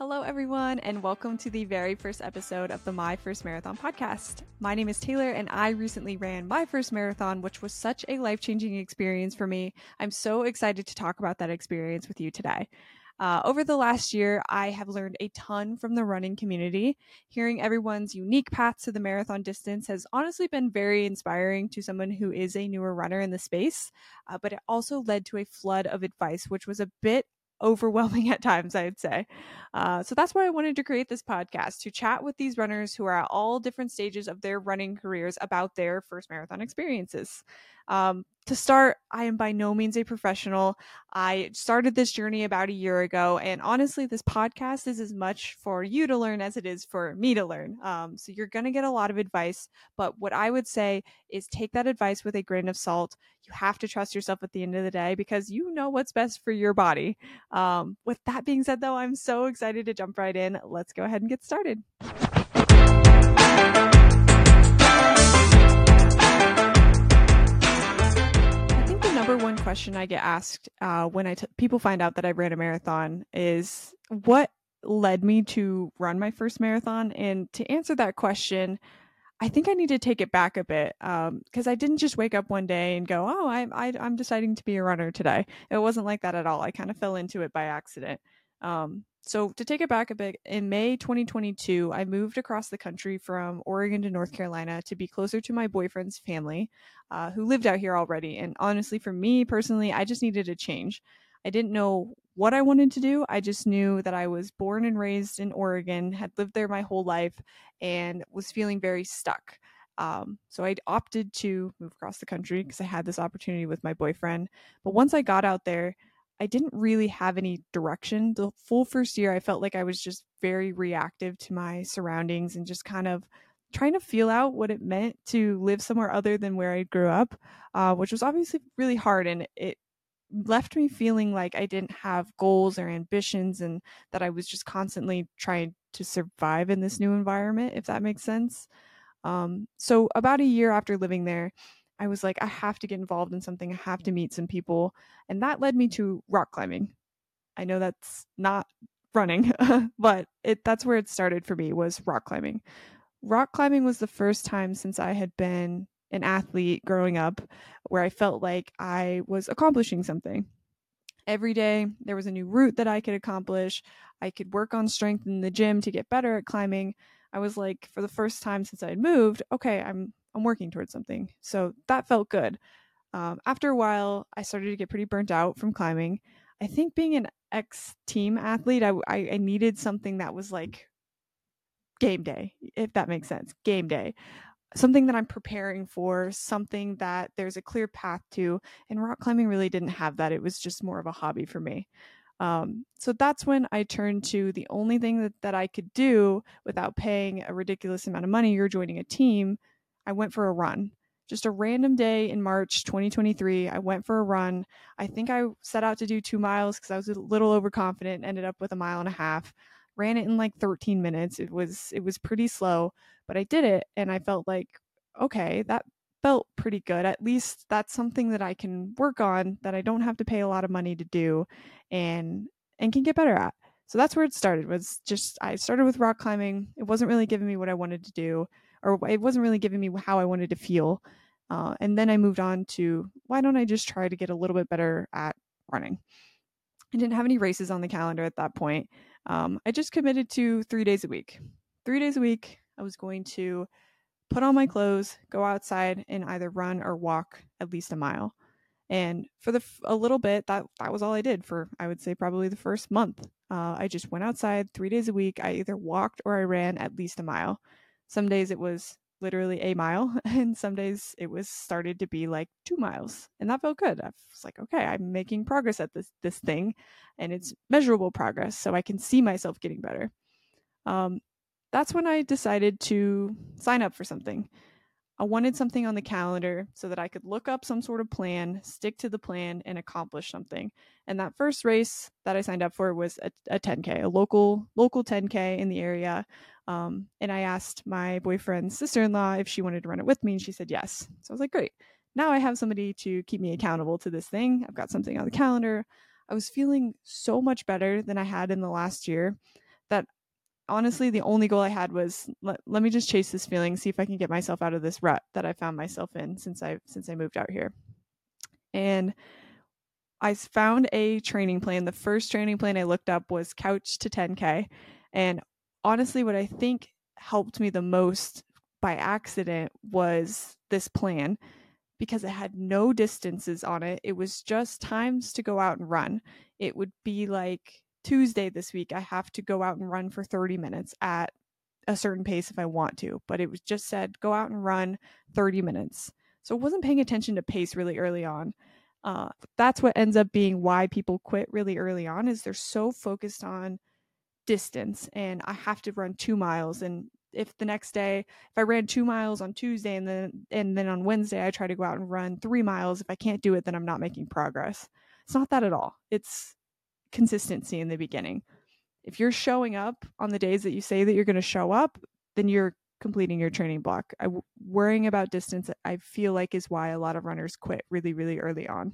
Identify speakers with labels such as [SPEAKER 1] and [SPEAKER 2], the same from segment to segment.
[SPEAKER 1] Hello, everyone, and welcome to the very first episode of the My First Marathon podcast. My name is Taylor, and I recently ran my first marathon, which was such a life-changing experience for me. I'm so excited to talk about that experience with you today. Over the last year, I have learned a ton from the running community. Hearing everyone's unique paths to the marathon distance has honestly been very inspiring to someone who is a newer runner in the space, but it also led to a flood of advice, which was a bit overwhelming at times, I'd say. So that's why I wanted to create this podcast to chat with these runners who are at all different stages of their running careers about their first marathon experiences. To start, I am by no means a professional. I started this journey about a year ago, and honestly, this podcast is as much for you to learn as it is for me to learn. So you're going to get a lot of advice, but what I would say is take that advice with a grain of salt. You have to trust yourself at the end of the day because you know what's best for your body. With that being said, though, I'm so excited to jump right in. Let's go ahead and get started. I think the number one question I get asked when people find out that I ran a marathon is what led me to run my first marathon. And to answer that question, I think I need to take it back a bit because I didn't just wake up one day and go, oh, I'm deciding to be a runner today. It wasn't like that at all. I kind of fell into it by accident. So to take it back a bit, in May 2022, I moved across the country from Oregon to North Carolina to be closer to my boyfriend's family who lived out here already. And honestly, for me personally, I just needed a change. I didn't know what I wanted to do. I just knew that I was born and raised in Oregon, had lived there my whole life, and was feeling very stuck. So I opted to move across the country because I had this opportunity with my boyfriend. But once I got out there, I didn't really have any direction. The full first year, I felt like I was just very reactive to my surroundings and just kind of trying to feel out what it meant to live somewhere other than where I grew up, which was obviously really hard. And it left me feeling like I didn't have goals or ambitions and that I was just constantly trying to survive in this new environment, if that makes sense. So about a year after living there, I was like, I have to get involved in something. I have to meet some people. And that led me to rock climbing. I know that's not running, but that's where it started for me was rock climbing. Rock climbing was the first time since I had been an athlete growing up where I felt like I was accomplishing something. Every day there was a new route that I could accomplish. I could work on strength in the gym to get better at climbing. I was like, for the first time since I had moved, okay, I'm working towards something. So that felt good. After a while, I started to get pretty burnt out from climbing. I think being an ex-team athlete, I needed something that was like game day, if that makes sense. Game day. Something that I'm preparing for, something that there's a clear path to. And rock climbing really didn't have that. It was just more of a hobby for me. So that's when I turned to the only thing that I could do without paying a ridiculous amount of money or joining a team. I went for a run. Just a random day in March 2023, I went for a run. I think I set out to do 2 miles because I was a little overconfident, ended up with a mile and a half. Ran it in like 13 minutes. It was pretty slow, but I did it and I felt like, okay, that felt pretty good. At least that's something that I can work on that I don't have to pay a lot of money to do and can get better at. So that's where it started. Was just I started with rock climbing. It wasn't really giving me what I wanted to do, or it wasn't really giving me how I wanted to feel. And then I moved on to why don't I just try to get a little bit better at running? I didn't have any races on the calendar at that point. I just committed to 3 days a week. 3 days a week, I was going to put on my clothes, go outside, and either run or walk at least a mile. And for a little bit, that was all I did for, I would say, probably the first month. I just went outside 3 days a week. I either walked or I ran at least a mile. Some days it was literally a mile, and some days it was started to be like 2 miles, and that felt good. I was like, okay, I'm making progress at this thing, and it's measurable progress, so I can see myself getting better. That's when I decided to sign up for something. I wanted something on the calendar so that I could look up some sort of plan, stick to the plan, and accomplish something. And that first race that I signed up for was a 10K, a local 10K in the area. And I asked my boyfriend's sister-in-law if she wanted to run it with me, and she said yes. So I was like, great. Now I have somebody to keep me accountable to this thing. I've got something on the calendar. I was feeling so much better than I had in the last year that honestly, the only goal I had was let me just chase this feeling, see if I can get myself out of this rut that I found myself in since I moved out here. And I found a training plan. The first training plan I looked up was Couch to 10K. And honestly, what I think helped me the most by accident was this plan, because it had no distances on it. It was just times to go out and run. It would be like Tuesday this week, I have to go out and run for 30 minutes at a certain pace if I want to, but it was just said go out and run 30 minutes. So I wasn't paying attention to pace really early on. That's what ends up being why people quit really early on, is they're so focused on distance, and I have to run 2 miles. And if the next day, if I ran 2 miles on Tuesday and then on Wednesday I try to go out and run 3 miles, if I can't do it, then I'm not making progress. It's not that at all. It's consistency in the beginning. If you're showing up on the days that you say that you're going to show up, then you're completing your training block. Worrying about distance, I feel like, is why a lot of runners quit really, really early on.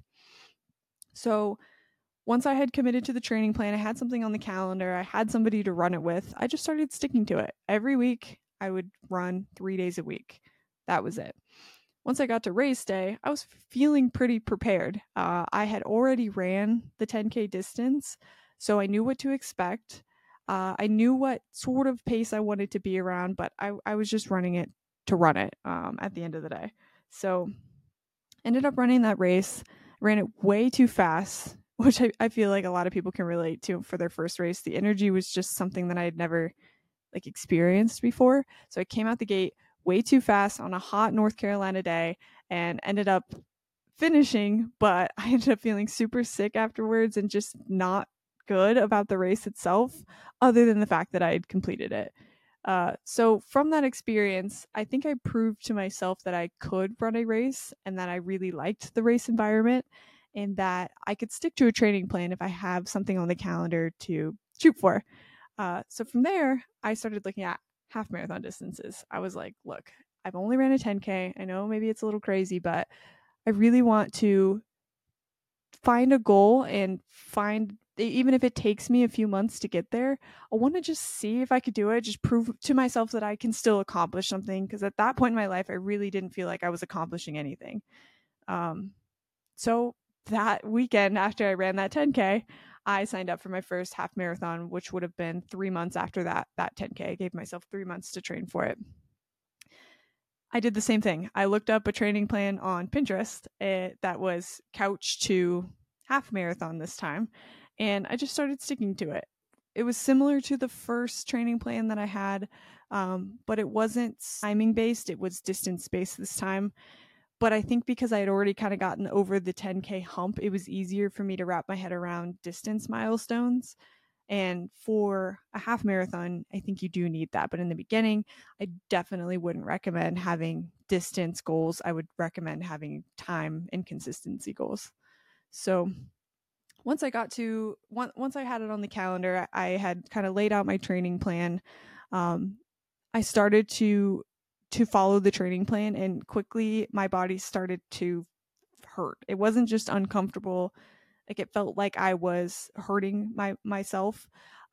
[SPEAKER 1] So once I had committed to the training plan, I had something on the calendar, I had somebody to run it with, I just started sticking to it. Every week, I would run 3 days a week. That was it. Once I got to race day, I was feeling pretty prepared. I had already ran the 10K distance, so I knew what to expect. I knew what sort of pace I wanted to be around, but I was just running it to run it at the end of the day. So ended up running that race, ran it way too fast, which I feel like a lot of people can relate to for their first race. The energy was just something that I had never experienced before. So I came out the gate way too fast on a hot North Carolina day and ended up finishing, but I ended up feeling super sick afterwards and just not good about the race itself, other than the fact that I had completed it. So from that experience, I think I proved to myself that I could run a race and that I really liked the race environment and that I could stick to a training plan if I have something on the calendar to shoot for. So from there, I started looking at half marathon distances. I was like, look, I've only ran a 10K. I know maybe it's a little crazy, but I really want to find a goal and find, even if it takes me a few months to get there, I want to just see if I could do it, just prove to myself that I can still accomplish something. Because at that point in my life, I really didn't feel like I was accomplishing anything. So that weekend after I ran that 10K, I signed up for my first half marathon, which would have been 3 months after that 10K. I gave myself 3 months to train for it. I did the same thing. I looked up a training plan on Pinterest that was couched to half marathon this time, and I just started sticking to it. It was similar to the first training plan that I had, but it wasn't timing based. It was distance based this time. But I think because I had already kind of gotten over the 10K hump, it was easier for me to wrap my head around distance milestones. And for a half marathon, I think you do need that. But in the beginning, I definitely wouldn't recommend having distance goals. I would recommend having time and consistency goals. So once I had it on the calendar, I had kind of laid out my training plan. I started to follow the training plan, and quickly my body started to hurt. It wasn't just uncomfortable, like it felt like I was hurting myself.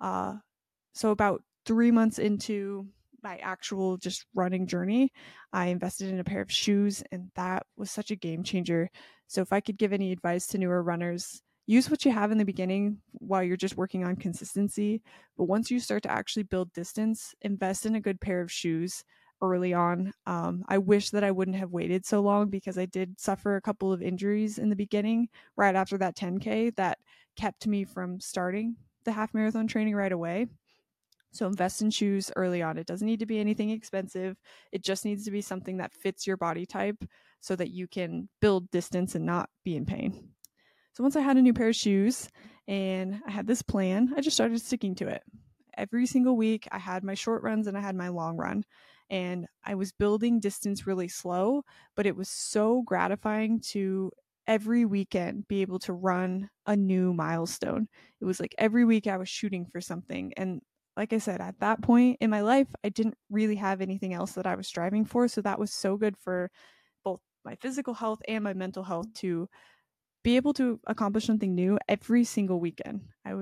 [SPEAKER 1] So about 3 months into my actual just running journey, I invested in a pair of shoes, and that was such a game changer. So if I could give any advice to newer runners, use what you have in the beginning while you're just working on consistency. But once you start to actually build distance, invest in a good pair of shoes early on. I wish that I wouldn't have waited so long, because I did suffer a couple of injuries in the beginning right after that 10K that kept me from starting the half marathon training right away. So invest in shoes early on. It doesn't need to be anything expensive. It just needs to be something that fits your body type so that you can build distance and not be in pain. So once I had a new pair of shoes and I had this plan, I just started sticking to it. Every single week, I had my short runs and I had my long run. And I was building distance really slow, but it was so gratifying to every weekend be able to run a new milestone. It was like every week I was shooting for something. And like I said, at that point in my life, I didn't really have anything else that I was striving for. So that was so good for both my physical health and my mental health to be able to accomplish something new every single weekend. I would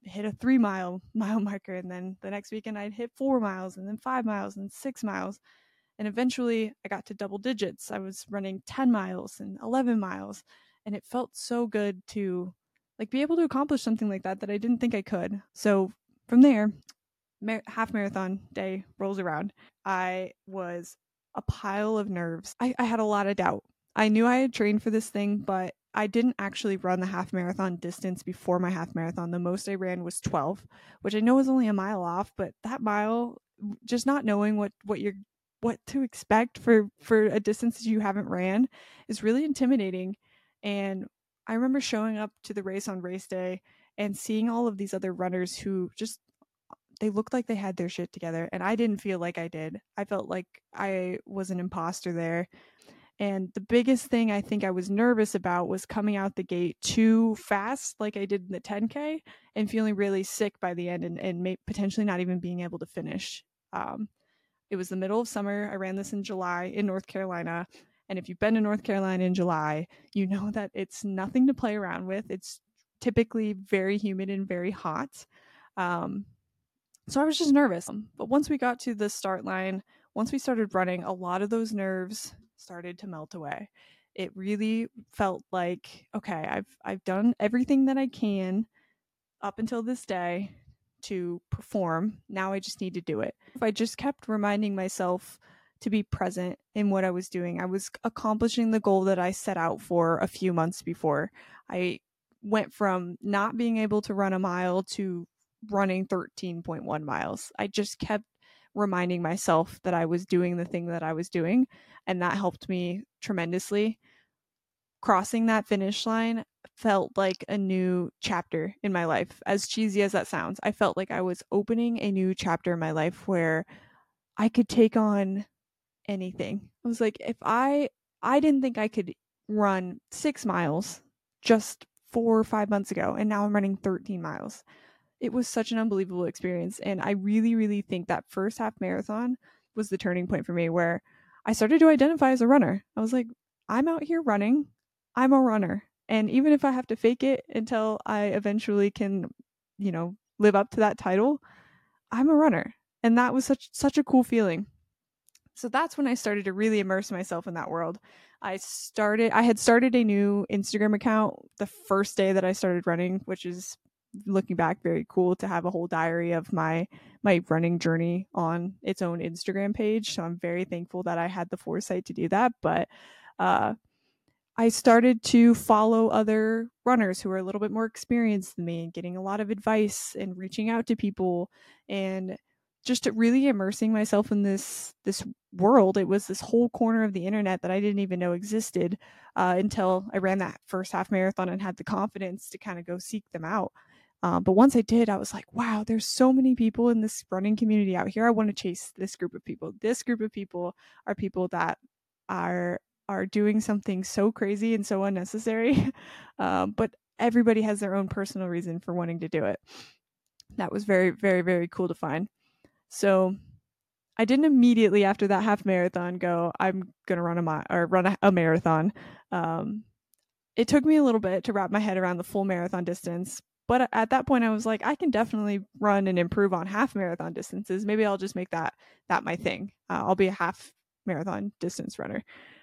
[SPEAKER 1] hit a 3 mile marker, and then the next weekend I'd hit 4 miles, and then 5 miles and 6 miles. And eventually I got to double digits. I was running 10 miles and 11 miles, and it felt so good to like be able to accomplish something like that I didn't think I could. So from there, half marathon day rolls around. I was a pile of nerves. I had a lot of doubt. I knew I had trained for this thing, but I didn't actually run the half marathon distance before my half marathon. The most I ran was 12, which I know is only a mile off, but that mile, just not knowing what to expect for a distance that you haven't ran is really intimidating. And I remember showing up to the race on race day and seeing all of these other runners who just they looked like they had their shit together, and I didn't feel like I did. I felt like I was an imposter there. And the biggest thing I think I was nervous about was coming out the gate too fast, like I did in the 10K, and feeling really sick by the end, and potentially not even being able to finish. It was the middle of summer. I ran this in July in North Carolina. And if you've been to North Carolina in July, you know that it's nothing to play around with. It's typically very humid and very hot. So I was just nervous. But once we got to the start line, once we started running, a lot of those nerves started to melt away. It really felt like, okay, I've done everything that I can up until this day to perform. Now I just need to do it. If I just kept reminding myself to be present in what I was doing, I was accomplishing the goal that I set out for a few months before. I went from not being able to run a mile to running 13.1 miles. I just kept reminding myself that I was doing the thing that I was doing, and that helped me tremendously. Crossing that finish line felt like a new chapter in my life. As cheesy as that sounds, I felt like I was opening a new chapter in my life where I could take on anything. I was like, if I didn't think I could run 6 miles just 4 or 5 months ago, and now I'm running 13 miles. It was such an unbelievable experience, and I really, really think that first half marathon was the turning point for me, where I started to identify as a runner. I was like, I'm out here running. I'm a runner. And even if I have to fake it until I eventually can, live up to that title, I'm a runner. And that was such a cool feeling. So that's when I started to really immerse myself in that world. I had started a new Instagram account the first day that I started running, which is, looking back, very cool to have a whole diary of my running journey on its own Instagram page. So I'm very thankful that I had the foresight to do that. But I started to follow other runners who are a little bit more experienced than me, and getting a lot of advice and reaching out to people, and just really immersing myself in this world. It was this whole corner of the internet that I didn't even know existed until I ran that first half marathon and had the confidence to kind of go seek them out. But once I did, I was like, wow, there's so many people in this running community out here. I want to chase this group of people. This group of people are people that are doing something so crazy and so unnecessary. But everybody has their own personal reason for wanting to do it. That was very, very, very cool to find. So I didn't immediately after that half marathon go, I'm going to run a marathon. It took me a little bit to wrap my head around the full marathon distance. But at that point, I was like, I can definitely run and improve on half marathon distances. Maybe I'll just make that my thing. I'll be a half marathon distance runner.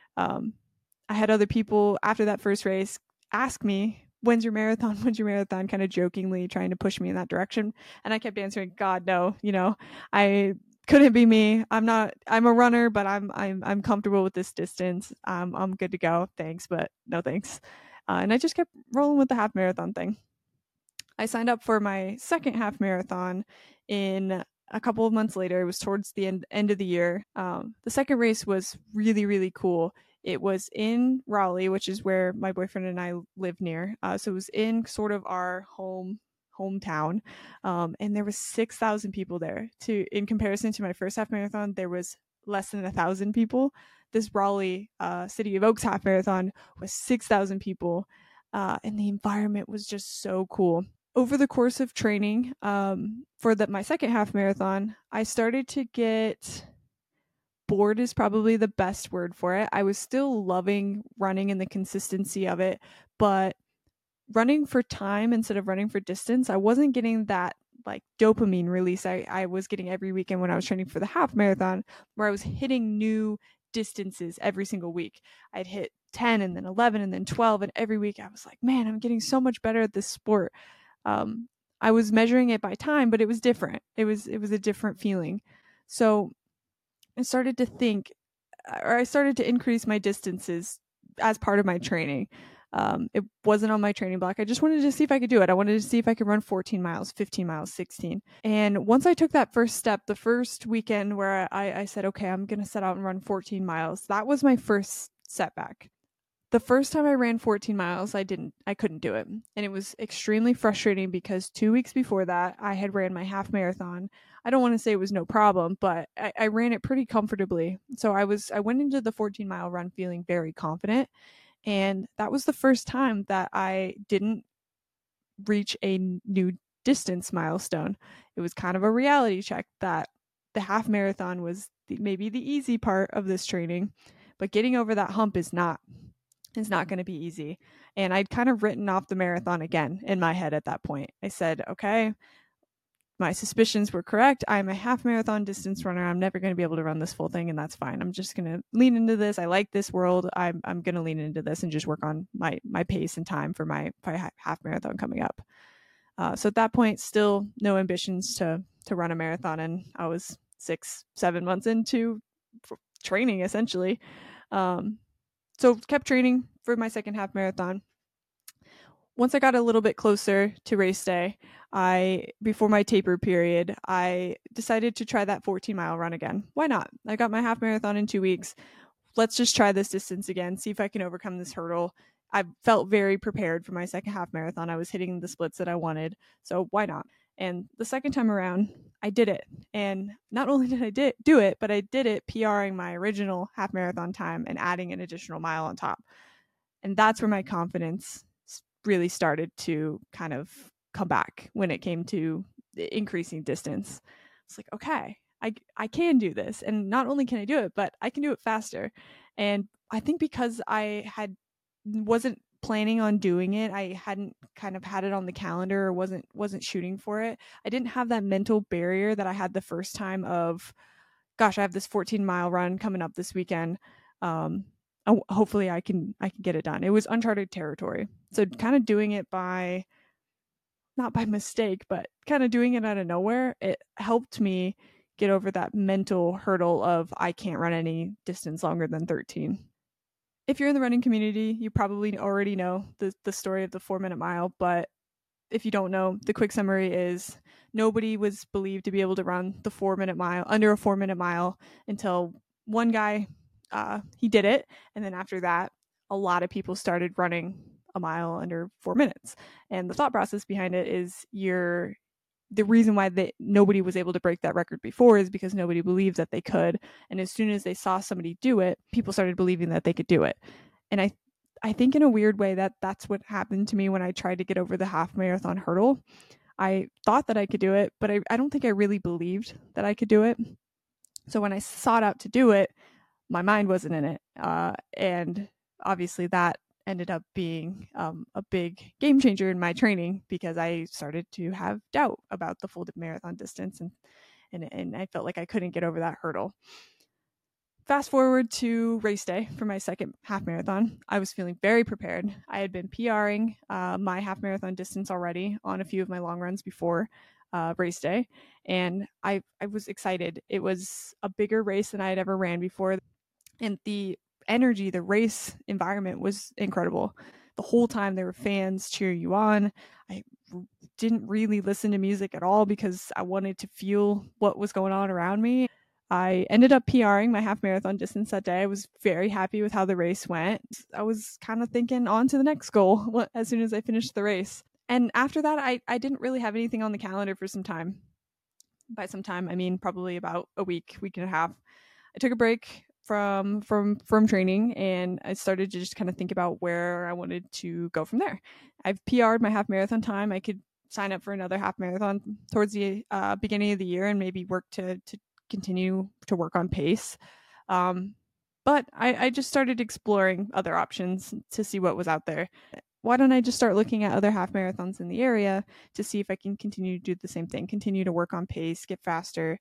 [SPEAKER 1] I had other people after that first race ask me, when's your marathon? When's your marathon? Kind of jokingly trying to push me in that direction. And I kept answering, God, no, I couldn't be me. I'm a runner, but I'm comfortable with this distance. I'm good to go. Thanks, but no thanks. And I just kept rolling with the half marathon thing. I signed up for my second half marathon in a couple of months later. It was towards the end of the year. The second race was really, really cool. It was in Raleigh, which is where my boyfriend and I live near. So it was in sort of our hometown. And there was 6,000 people there. In comparison to my first half marathon, there was less than 1,000 people. This Raleigh City of Oaks half marathon was 6,000 people. And the environment was just so cool. Over the course of training for my second half marathon, I started to get bored is probably the best word for it. I was still loving running and the consistency of it, but running for time instead of running for distance, I wasn't getting that like dopamine release I was getting every weekend when I was training for the half marathon, where I was hitting new distances every single week. I'd hit 10 and then 11 and then 12, and every week I was like, man, I'm getting so much better at this sport. I was measuring it by time, but it was different. It was a different feeling. So I started to think, or I started to increase my distances as part of my training. It wasn't on my training block. I just wanted to see if I could do it. I wanted to see if I could run 14 miles, 15 miles, 16. And once I took that first step, the first weekend where I said, okay, I'm going to set out and run 14 miles, that was my first setback. The first time I ran 14 miles, I couldn't do it. And it was extremely frustrating because 2 weeks before that, I had ran my half marathon. I don't want to say it was no problem, but I ran it pretty comfortably. So I went into the 14-mile run feeling very confident. And that was the first time that I didn't reach a new distance milestone. It was kind of a reality check that the half marathon was maybe the easy part of this training, but getting over that hump is not going to be easy. And I'd kind of written off the marathon again in my head at that point. I said, okay, my suspicions were correct. I'm a half marathon distance runner. I'm never going to be able to run this full thing, and that's fine. I'm just going to lean into this. I like this world. I'm going to lean into this and just work on my pace and time for my half marathon coming up. So at that point, still no ambitions to run a marathon, and I was 6-7 months into training essentially. So kept training for my second half marathon. Once I got a little bit closer to race day, before my taper period, I decided to try that 14-mile run again. Why not? I got my half marathon in 2 weeks. Let's just try this distance again, see if I can overcome this hurdle. I felt very prepared for my second half marathon. I was hitting the splits that I wanted, so why not? And the second time around, I did it. And not only did I do it, but I did it PRing my original half marathon time and adding an additional mile on top. And that's where my confidence really started to kind of come back when it came to increasing distance. It's like, okay, I can do this. And not only can I do it, but I can do it faster. And I think because I wasn't planning on doing it, I hadn't kind of had it on the calendar or wasn't shooting for it. I didn't have that mental barrier that I had the first time of, gosh, I have this 14-mile run coming up this weekend. Hopefully I can get it done. It was uncharted territory. So kind of doing it not by mistake, but kind of doing it out of nowhere, it helped me get over that mental hurdle of I can't run any distance longer than 13. If you're in the running community, you probably already know the story of the 4-minute mile, but if you don't know, the quick summary is nobody was believed to be able to run the 4-minute mile, under a 4-minute mile, until one guy, he did it. And then after that, a lot of people started running a mile under 4 minutes. And the thought process behind it is the reason why nobody was able to break that record before is because nobody believed that they could. And as soon as they saw somebody do it, people started believing that they could do it. And I think in a weird way that's what happened to me when I tried to get over the half marathon hurdle. I thought that I could do it, but I don't think I really believed that I could do it. So when I sought out to do it, my mind wasn't in it. And obviously that ended up being a big game changer in my training because I started to have doubt about the full marathon distance and I felt like I couldn't get over that hurdle. Fast forward to race day for my second half marathon. I was feeling very prepared. I had been PRing my half marathon distance already on a few of my long runs before race day, and I was excited. It was a bigger race than I had ever ran before, and the energy, the race environment was incredible. The whole time there were fans cheering you on. I didn't really listen to music at all because I wanted to feel what was going on around me. I ended up PRing my half marathon distance that day. I was very happy with how the race went. I was kind of thinking on to the next goal as soon as I finished the race. And after that, I didn't really have anything on the calendar for some time. By some time, I mean probably about a week and a half. I took a break from training and I started to just kind of think about where I wanted to go from there. I've PR'd my half marathon time. I could sign up for another half marathon towards the beginning of the year and maybe work to continue to work on pace. But I just started exploring other options to see what was out there. why don't I just start looking at other half marathons in the area to see if I can continue to do the same thing, continue to work on pace, get faster,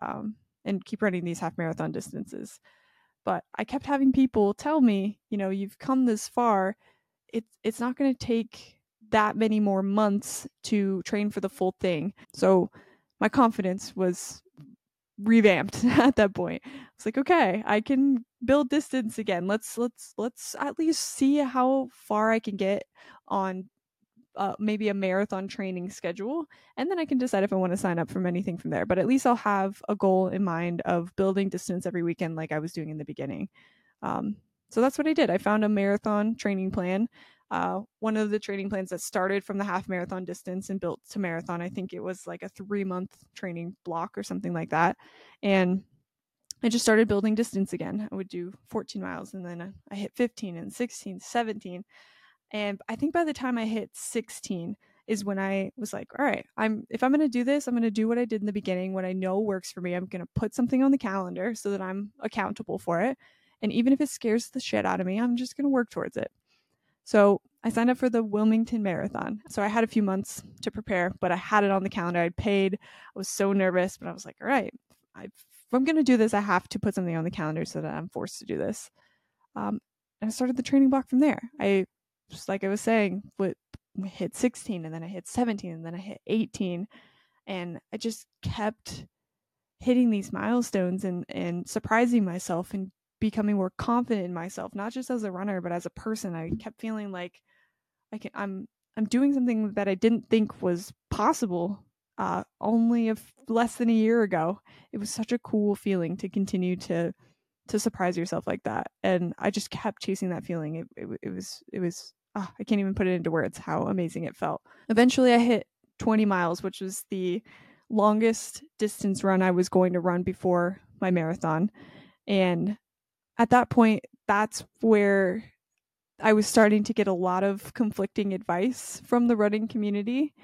[SPEAKER 1] and keep running these half marathon distances. But I kept having people tell me, you've come this far. It's not going to take that many more months to train for the full thing. So my confidence was revamped at that point. It's like, okay, I can build distance again. Let's at least see how far I can get on maybe a marathon training schedule, and then I can decide if I want to sign up from anything from there. But at least I'll have a goal in mind of building distance every weekend like I was doing in the beginning. So that's what I did. I found a marathon training plan. One of the training plans that started from the half marathon distance and built to marathon. I think it was like a 3-month training block or something like that. And I just started building distance again. I would do 14 miles and then I hit 15 and 16, 17. And I think by the time I hit 16 is when I was like, all right, if I'm going to do this, I'm going to do what I did in the beginning, what I know works for me. I'm going to put something on the calendar so that I'm accountable for it. And even if it scares the shit out of me, I'm just going to work towards it. So I signed up for the Wilmington Marathon. So I had a few months to prepare, but I had it on the calendar. I'd paid. I was so nervous, but I was like, all right, if I'm going to do this, I have to put something on the calendar so that I'm forced to do this. And I started the training block from there. Just like I was saying, hit 16 and then I hit 17 and then I hit 18. And I just kept hitting these milestones and surprising myself and becoming more confident in myself, not just as a runner, but as a person. I kept feeling like I'm doing something that I didn't think was possible only less than a year ago. It was such a cool feeling to continue to surprise yourself like that. And I just kept chasing that feeling. It was I can't even put it into words how amazing it felt. Eventually I hit 20 miles, which was the longest distance run I was going to run before my marathon. And at that point, that's where I was starting to get a lot of conflicting advice from the running community.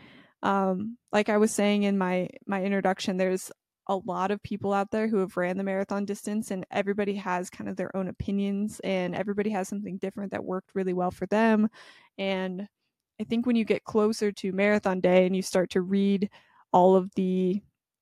[SPEAKER 1] Like I was saying in my introduction, there's a lot of people out there who have ran the marathon distance, and everybody has kind of their own opinions and everybody has something different that worked really well for them. And I think when you get closer to marathon day and you start to read all of the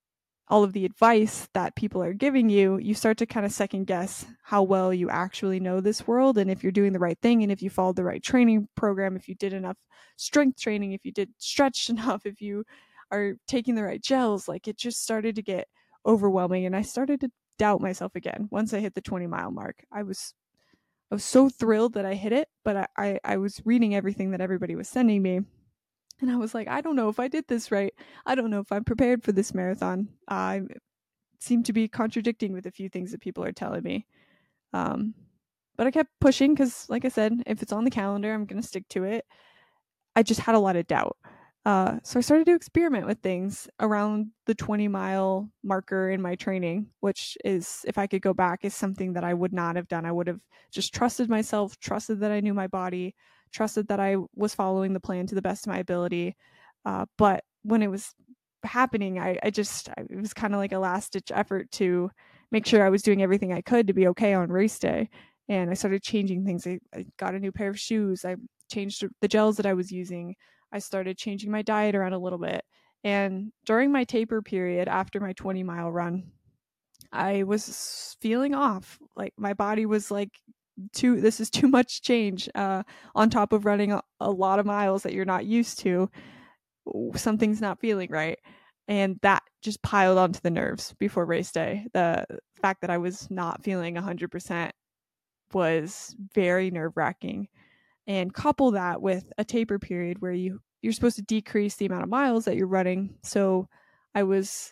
[SPEAKER 1] advice that people are giving you, you start to kind of second guess how well you actually know this world and if you're doing the right thing and if you followed the right training program, if you did enough strength training, if you did stretched enough, if you are taking the right gels. Like, it just started to get overwhelming and I started to doubt myself again. Once I hit the 20-mile mark, I was so thrilled that I hit it, but I was reading everything that everybody was sending me. And I was like, I don't know if I did this right. I don't know if I'm prepared for this marathon. I seem to be contradicting with a few things that people are telling me. But I kept pushing because, like I said, if it's on the calendar, I'm going to stick to it. I just had a lot of doubt. So I started to experiment with things around the 20-mile marker in my training, which is, if I could go back, is something that I would not have done. I would have just trusted myself, trusted that I knew my body, trusted that I was following the plan to the best of my ability. But when it was happening, it was kind of like a last ditch effort to make sure I was doing everything I could to be okay on race day. And I started changing things. I got a new pair of shoes. I changed the gels that I was using. I started changing my diet around a little bit. And during my taper period after my 20-mile run, I was feeling off. Like, my body was like, this is too much change on top of running a lot of miles that you're not used to. Something's not feeling right. And that just piled onto the nerves before race day. The fact that I was not feeling 100% was very nerve-wracking. And couple that with a taper period where you're supposed to decrease the amount of miles that you're running. So I was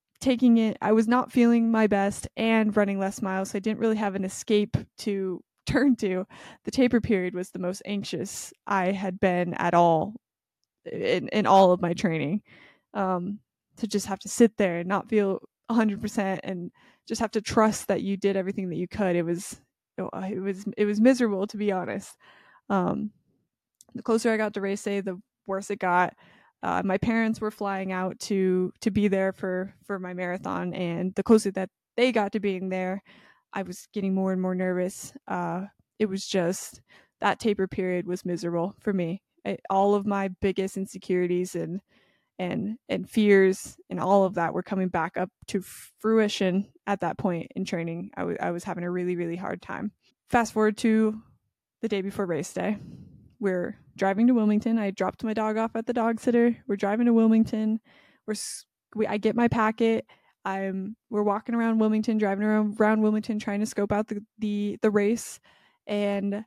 [SPEAKER 1] not feeling my best and running less miles. So I didn't really have an escape to turn to. The taper period was the most anxious I had been at all in all of my training. To just have to sit there and not feel 100% and just have to trust that you did everything that you could. It was miserable, to be honest. The closer I got to race day, the worse it got. My parents were flying out to be there for my marathon, and the closer that they got to being there, I was getting more and more nervous. It was just, that taper period was miserable for me. all of my biggest insecurities and fears and all of that were coming back up to fruition at that point in training. I was having a really, really hard time. Fast forward to the day before race day. We're driving to Wilmington. I dropped my dog off at the dog sitter. We're driving to Wilmington. I get my packet. We're walking around Wilmington, driving around Wilmington, trying to scope out the race, and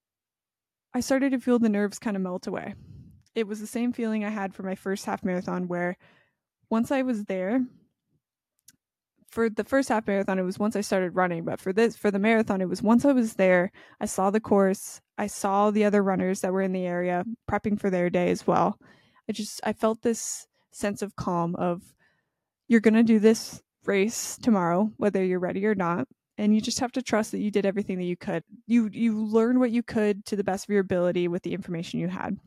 [SPEAKER 1] I started to feel the nerves kind of melt away. It was the same feeling I had for my first half marathon, where once I was there, for the first half marathon, it was once I started running, but for the marathon, it was once I was there, I saw the course, I saw the other runners that were in the area prepping for their day as well. I felt this sense of calm of, you're going to do this race tomorrow, whether you're ready or not. And you just have to trust that you did everything that you could. You learned what you could to the best of your ability with the information you had.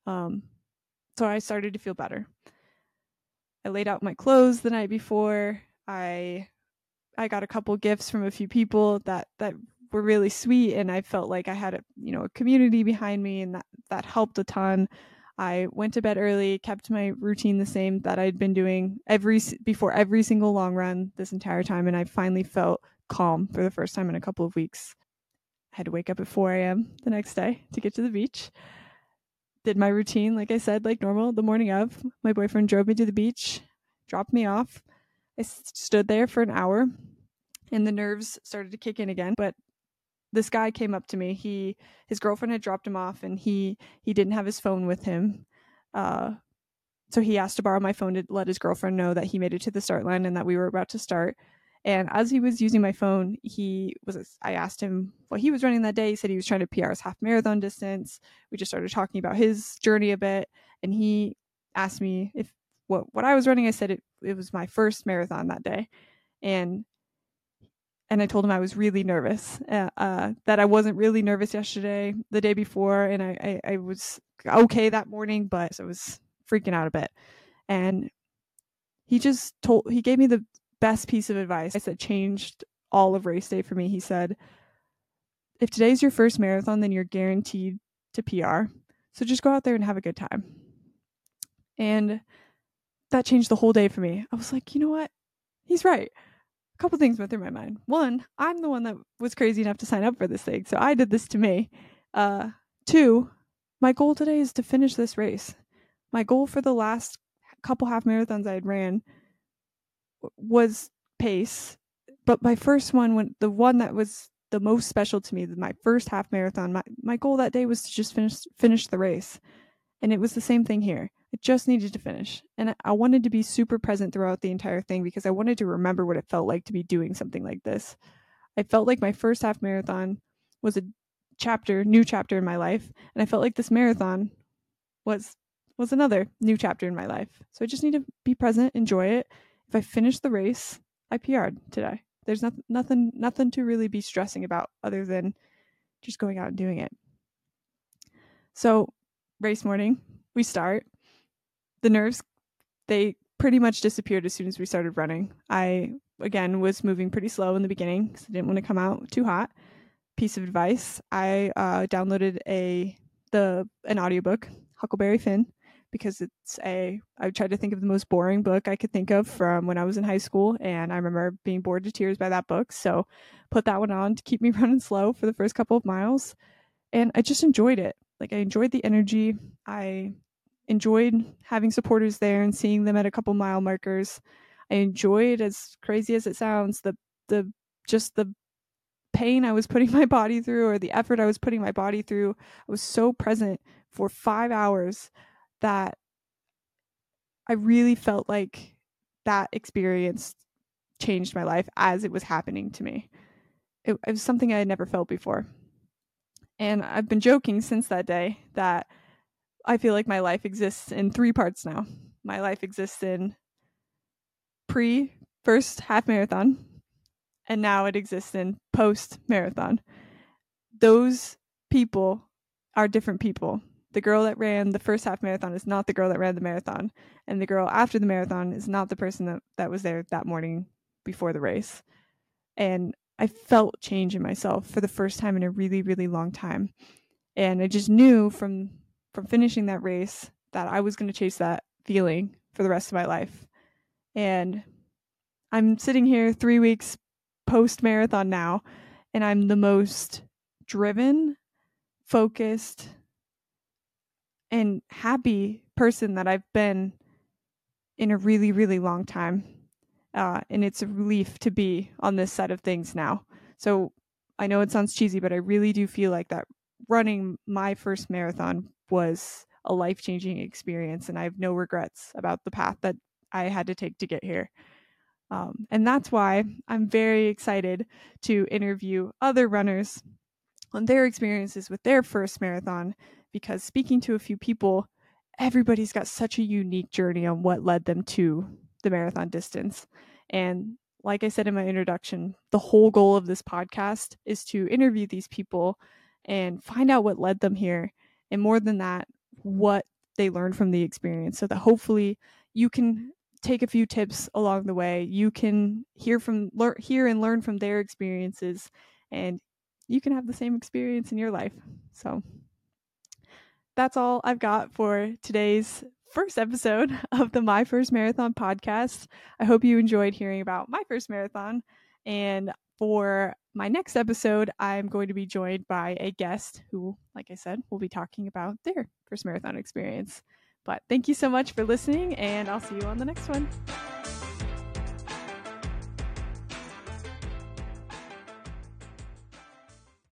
[SPEAKER 1] So I started to feel better. I laid out my clothes the night before. I got a couple gifts from a few people that were really sweet, and I felt like I had a community behind me, and that helped a ton. I went to bed early, kept my routine the same that I'd been doing before every single long run this entire time, and I finally felt calm for the first time in a couple of weeks. I had to wake up at 4 a.m. the next day to get to the beach. Did my routine, like I said, like normal, the morning of. My boyfriend drove me to the beach, dropped me off. I stood there for an hour, and the nerves started to kick in again. But this guy came up to me. His girlfriend had dropped him off, and he didn't have his phone with him. So he asked to borrow my phone to let his girlfriend know that he made it to the start line and that we were about to start. And as he was using my phone, I asked him what he was running that day. He said he was trying to PR his half marathon distance. We just started talking about his journey a bit, and he asked me if what I was running. I said it was my first marathon that day, and I told him I was really nervous, that I wasn't really nervous the day before, and I was okay that morning, but I was freaking out a bit. And he gave me the best piece of advice that changed all of race day for me. He said, if today's your first marathon, then you're guaranteed to PR. So just go out there and have a good time. And that changed the whole day for me. I was like, you know what? He's right. A couple things went through my mind. One, I'm the one that was crazy enough to sign up for this thing, so I did this to me. Two, my goal today is to finish this race. My goal for the last couple half marathons I had ran was pace, but my first one, the one that was the most special to me, my first half marathon, my goal that day was to just finish the race. And it was the same thing here. I just needed to finish. And I wanted to be super present throughout the entire thing because I wanted to remember what it felt like to be doing something like this. I felt like my first half marathon was a new chapter in my life. And I felt like this marathon was another new chapter in my life. So I just need to be present, enjoy it. If I finish the race, I PR'd today. There's nothing to really be stressing about other than just going out and doing it. So race morning, we start. The nerves, they pretty much disappeared as soon as we started running. I, again, was moving pretty slow in the beginning because I didn't want to come out too hot. Piece of advice, I downloaded an audiobook, Huckleberry Finn, because I tried to think of the most boring book I could think of from when I was in high school, and I remember being bored to tears by that book, so put that one on to keep me running slow for the first couple of miles, and I just enjoyed it. Like, I enjoyed the energy. I enjoyed having supporters there and seeing them at a couple mile markers. I enjoyed, as crazy as it sounds, the pain I was putting my body through, or the effort I was putting my body through. I was so present for 5 hours that I really felt like that experience changed my life as it was happening to me. It was something I had never felt before. And I've been joking since that day that I feel like my life exists in 3 parts now. My life exists in pre-first half marathon, and now it exists in post-marathon. Those people are different people. The girl that ran the first half marathon is not the girl that ran the marathon, and the girl after the marathon is not the person that was there that morning before the race. And I felt change in myself for the first time in a really, really long time. And I just knew from from finishing that race that I was going to chase that feeling for the rest of my life. And I'm sitting here 3 weeks post-marathon now, and I'm the most driven, focused, and happy person that I've been in a really, really long time. And it's a relief to be on this side of things now. So I know it sounds cheesy, but I really do feel like that running my first marathon was a life-changing experience, and I have no regrets about the path that I had to take to get here. And that's why I'm very excited to interview other runners on their experiences with their first marathon, because speaking to a few people, everybody's got such a unique journey on what led them to the marathon distance. And like I said in my introduction, the whole goal of this podcast is to interview these people and find out what led them here. And more than that, what they learned from the experience, so that hopefully you can take a few tips along the way. You can hear and learn from their experiences, and you can have the same experience in your life. So that's all I've got for today's first episode of the My First Marathon podcast. I hope you enjoyed hearing about my first marathon. And for my next episode, I'm going to be joined by a guest who, like I said, will be talking about their first marathon experience. But thank you so much for listening, and I'll see you on the next one.